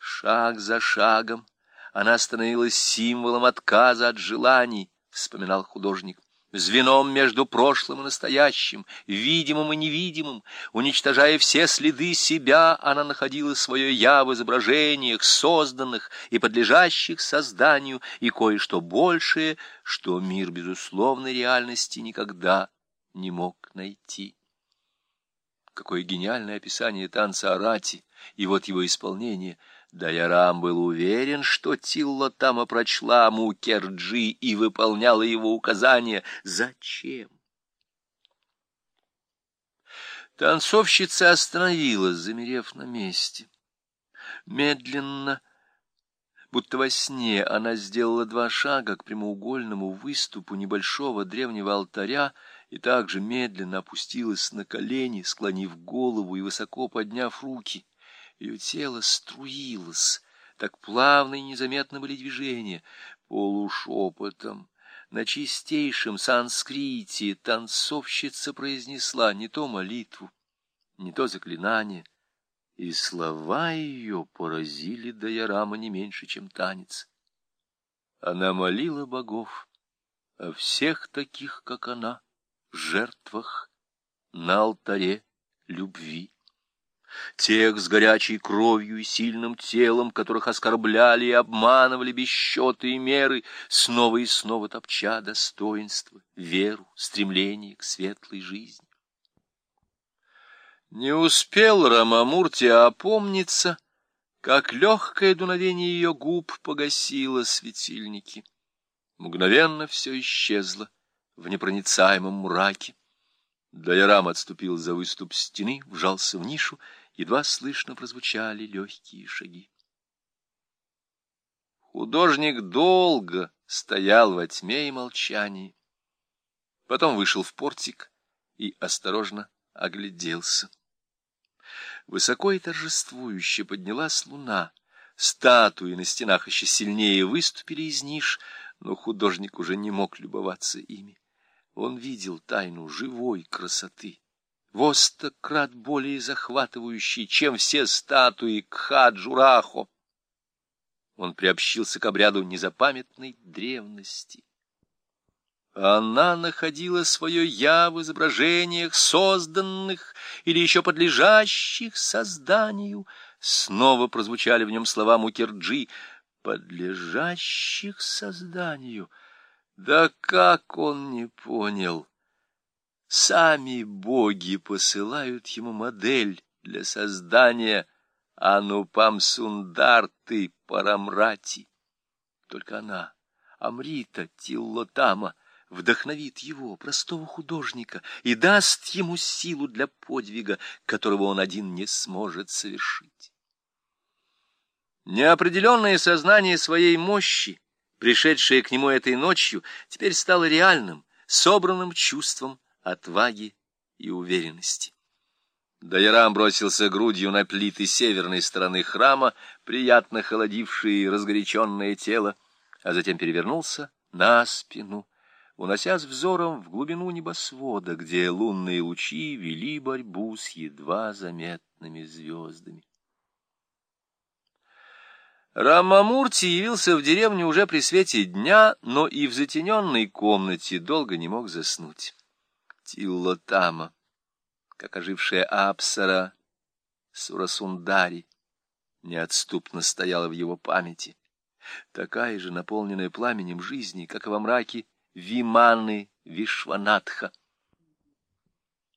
Шаг за шагом она становилась символом отказа от желаний, вспоминал художник, звеном между прошлым и настоящим, видимым и невидимым. Уничтожая все следы себя, она находила свое «я» в изображениях, созданных и подлежащих созданию, и кое-что большее, что мир безусловной реальности никогда не мог найти. Какое гениальное описание танца Арати, и вот его исполнение. Дайрам был уверен, что Тиллотама прочла Мукерджи и выполняла его указания. Зачем? Танцовщица остановилась, замерев на месте. Медленно, будто во сне, она сделала 2 шага к прямоугольному выступу небольшого древнего алтаря и также медленно опустилась на колени, склонив голову и высоко подняв руки. Ее тело струилось, так плавно и незаметно были движения. Полушепотом, на чистейшем санскрите, танцовщица произнесла не то молитву, не то заклинание, и слова ее поразили Дайрама не меньше, чем танец. Она молила богов о всех таких, как она, жертвах на алтаре любви. Тех с горячей кровью и сильным телом, которых оскорбляли и обманывали без счета и меры, снова и снова топча достоинство, веру, стремление к светлой жизни. Не успел Рамамурти опомниться, как легкое дуновение ее губ погасило светильники. Мгновенно все исчезло в непроницаемом мраке. Дайрам отступил за выступ стены, вжался в нишу, едва слышно прозвучали легкие шаги. Художник долго стоял во тьме и молчании. Потом вышел в портик и осторожно огляделся. Высоко и торжествующе поднялась луна. Статуи на стенах еще сильнее выступили из ниш, но художник уже не мог любоваться ими. Он видел тайну живой красоты, во 100 крат более захватывающей, чем все статуи Кхаджурахо. Он приобщился к обряду незапамятной древности. Она находила свое «я» в изображениях, созданных или еще подлежащих созданию. Снова прозвучали в нем слова Мукерджи: «подлежащих созданию». Да как он не понял! Сами боги посылают ему модель для создания Анупам-Сундарты Парамрати. Только она, Амрита Тиллотама, вдохновит его, простого художника, и даст ему силу для подвига, которого он один не сможет совершить. Неопределенное сознание своей мощи, пришедшее к нему этой ночью, теперь стало реальным, собранным чувством отваги и уверенности. Дайрам бросился грудью на плиты северной стороны храма, приятно холодившие разгоряченное тело, а затем перевернулся на спину, уносясь взором в глубину небосвода, где лунные лучи вели борьбу с едва заметными звездами. Рамамурти явился в деревню уже при свете дня, но и в затененной комнате долго не мог заснуть. Тиллотама, как ожившая Апсара Сурасундари, неотступно стояла в его памяти, такая же наполненная пламенем жизни, как и во мраке Виманы Вишванатха.